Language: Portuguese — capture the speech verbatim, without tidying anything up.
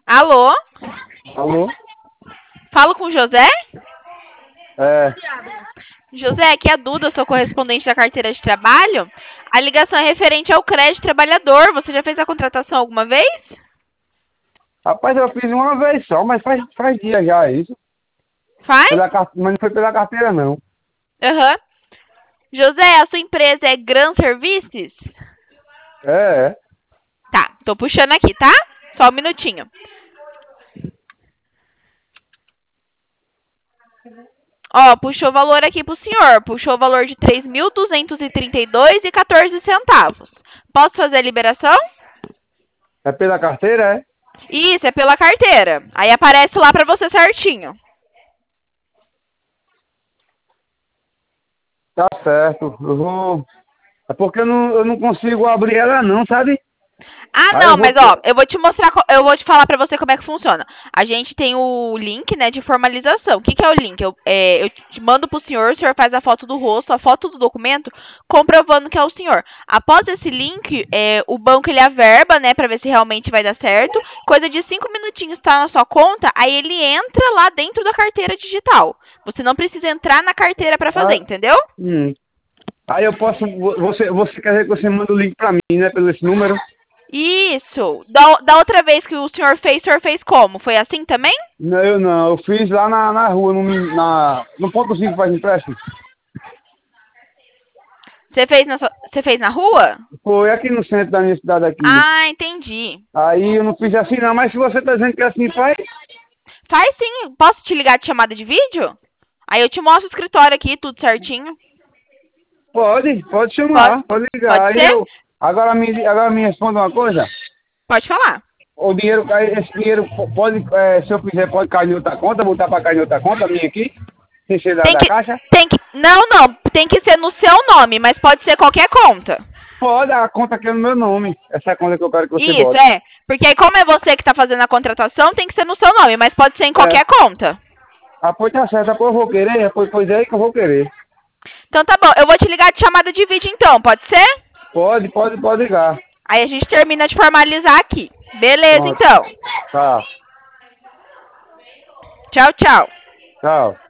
Alô? Alô? Falo com o José? É. José, aqui é a Duda, sou correspondente da carteira de trabalho. A ligação é referente ao crédito trabalhador. Você já fez a contratação alguma vez? Rapaz, eu fiz uma vez só, mas faz, faz dia já isso. Faz? Pela, car- mas não foi pela carteira, não. Aham. José, a sua empresa é Gran Services? É, é. Tá, tô puxando aqui, tá? Só um minutinho. Ó, puxou o valor aqui pro senhor. Puxou o valor de três mil duzentos e trinta e dois reais e quatorze centavos. Posso fazer a liberação? É pela carteira, é? Isso, é pela carteira. Aí aparece lá pra você certinho. Tá certo. Eu vou... É porque eu não, eu não consigo abrir ela não, sabe? Ah, Aí não, eu mas vou... ó, eu vou te mostrar, co- eu vou te falar pra você como é que funciona. A gente tem o link, né, de formalização. O que que é o link? Eu, é, eu te mando pro senhor, o senhor faz a foto do rosto, a foto do documento, comprovando que é o senhor. Após esse link, é, o banco ele averba, né, pra ver se realmente vai dar certo. Coisa de cinco minutinhos tá na sua conta, aí ele entra lá dentro da carteira digital. Você não precisa entrar na carteira pra fazer, Ah, entendeu? hum. Aí eu posso... vo- Você, você quer dizer que você manda o link pra mim, né? Pelo esse número? Isso. Da, da outra vez que o senhor fez, o senhor fez como? Foi assim também? Não, eu não. Eu fiz lá na, na rua, no, na, no ponto cinco faz empréstimo. Você fez na, sua- você fez na rua? Foi aqui no centro da minha cidade aqui. Ah, entendi. Aí eu não fiz assim não, mas se você tá dizendo que assim faz, Faz sim. Posso te ligar de chamada de vídeo? Aí eu te mostro o escritório aqui, tudo certinho. pode, pode Pode, chamar, pode ligar. pode Aí ser? eu, agora me, agora me responda uma coisa. Pode falar. O dinheiro, cai- esse dinheiro po- pode, é, se eu quiser, pode cair em outra conta, botar pra cair em outra conta minha aqui, sem ser da, Tem da que, caixa. tem que, não, não, tem que ser no seu nome, mas pode ser qualquer conta. Pode, a conta aqui é no meu nome. Essa conta que eu quero que você Isso, bote. é. Porque aí como é você que tá fazendo a contratação, tem que ser no seu nome, mas pode ser em É. qualquer conta. Ah, pois tá certo, pois eu vou querer, pois, pois é aí que eu vou querer. Então tá bom, eu vou te ligar de chamada de vídeo então, pode ser? Pode, pode, pode ligar. Aí a gente termina de formalizar aqui. Beleza, Pronto. então. Tá, Tchau, tchau. tchau.